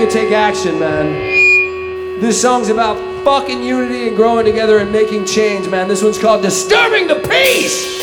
take action, man. This song's about fucking unity and growing together and making change, man. This one's called Disturbing the Peace.